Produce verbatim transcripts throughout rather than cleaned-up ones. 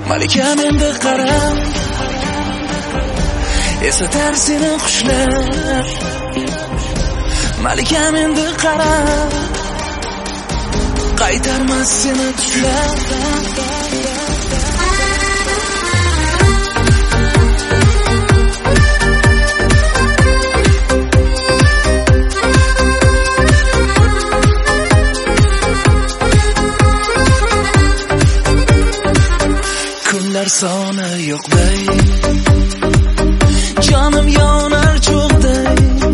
Malikam endi qara, eslatar seni qushlar. Malikam endi qara, qaytarmas seni tushlar. Kunlar soni yo'qday, jonim yonar cho'g'day.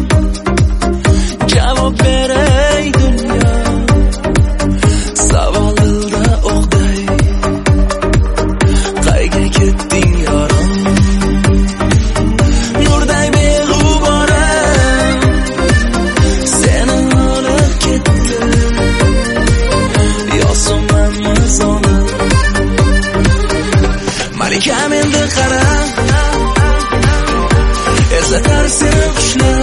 Javob beray dunyo, savol dilda o'qday. Qayga ketding yorim, nurday beg'uboram, seni olib ketdim. Yo'sinmanmi zolim, Malikam endi qara, eslatar seni qushlar.